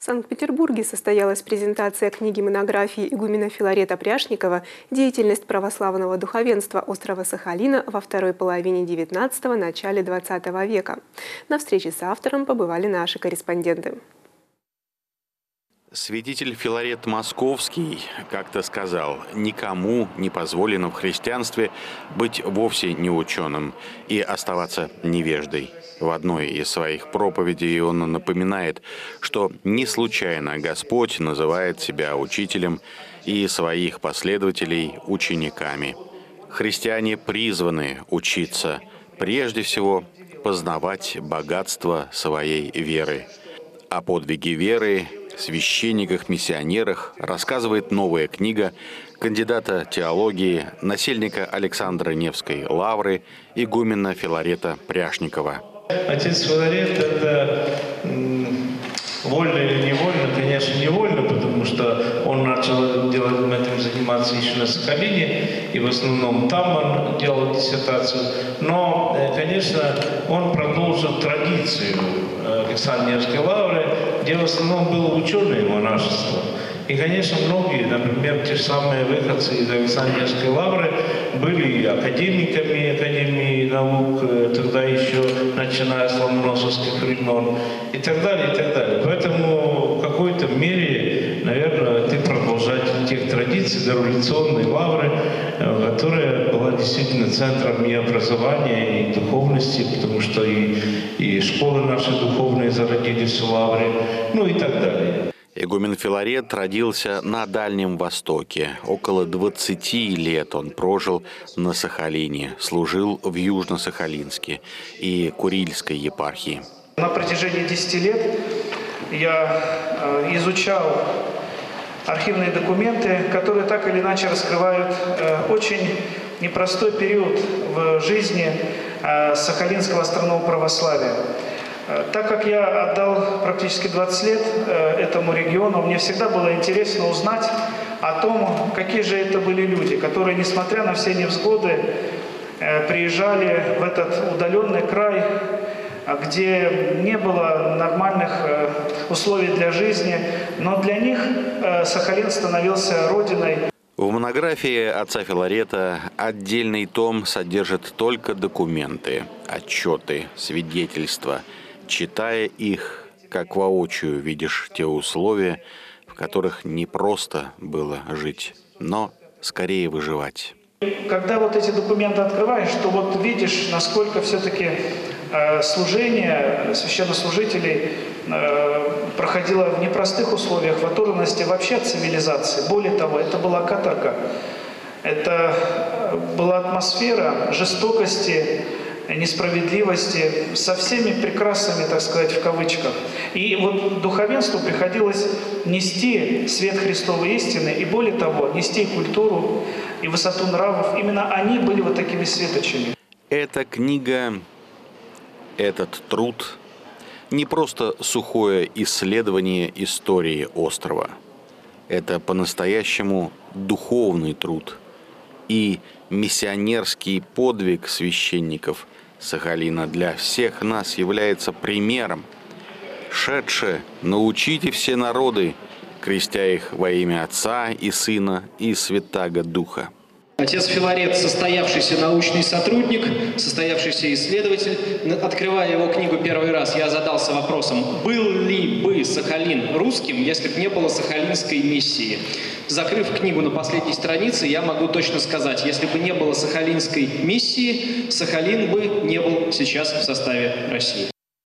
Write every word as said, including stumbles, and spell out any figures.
В Санкт-Петербурге состоялась презентация книги-монографии игумена Филарета Пряшникова «Деятельность православного духовенства острова Сахалина во второй половине девятнадцатого – начале двадцатого века». На встрече с автором побывали наши корреспонденты. Святитель Филарет Московский как-то сказал: «Никому не позволено в христианстве быть вовсе не ученым и оставаться невеждой». В одной из своих проповедей он напоминает, что не случайно Господь называет себя учителем и своих последователей учениками. Христиане призваны учиться, прежде всего, познавать богатство своей веры. О подвиге веры, священниках-миссионерах рассказывает новая книга кандидата теологии, насельника Александра Невской лавры, игумена Филарета Пряшникова. Отец Филарет — это вольно или невольно, конечно, невольно, потому что он начал делать, этим заниматься еще на Сахалине, и в основном там он делал диссертацию. Но, конечно, он продолжил традицию Александра Невской лавры, где в основном было ученое монашество. И, конечно, многие, например, те же самые выходцы из Александровской лавры были академиками Академии наук, тогда еще начиная с ломоносовских времен, и так далее, и так далее. Поэтому в какой-то мере, наверное, ты продолжатель тех традиций дореволюционной лавры, которая была действительно центром и образования, и духовности, потому что и, и школы наши духовные зародились в лавре, ну и так далее. Игумен Филарет родился на Дальнем Востоке. Около двадцати лет он прожил на Сахалине, служил в Южно-Сахалинске и Курильской епархии. На протяжении десяти лет я изучал архивные документы, которые так или иначе раскрывают очень непростой период в жизни сахалинского островного православия. Так как я отдал практически двадцать лет этому региону, мне всегда было интересно узнать о том, какие же это были люди, которые, несмотря на все невзгоды, приезжали в этот удаленный край, где не было нормальных условий для жизни, но для них Сахалин становился родиной. В монографии отца Филарета отдельный том содержит только документы, отчеты, свидетельства. Читая их, как воочию видишь те условия, в которых не просто было жить, но скорее выживать. Когда вот эти документы открываешь, то вот видишь, насколько все-таки э, служение священнослужителей э, проходило в непростых условиях, в оторванности вообще от цивилизации. Более того, это была каторга, это была атмосфера жестокости, несправедливости, со всеми прекрасными, так сказать, в кавычках. И вот духовенству приходилось нести свет Христовой истины, и более того, нести и культуру, и высоту нравов. Именно они были вот такими светочами. Эта книга, этот труд не просто сухое исследование истории острова. Это по-настоящему духовный труд и миссионерский подвиг священников Сахалина для всех нас является примером. «Шедше, научите все народы, крестя их во имя Отца и Сына и Святаго Духа». Отец Филарет, состоявшийся научный сотрудник, состоявшийся исследователь. Открывая его книгу первый раз, я задался вопросом, был ли бы Сахалин русским, если бы не было сахалинской миссии. Закрыв книгу на последней странице, я могу точно сказать, если бы не было сахалинской миссии, Сахалин бы не был сейчас в составе России.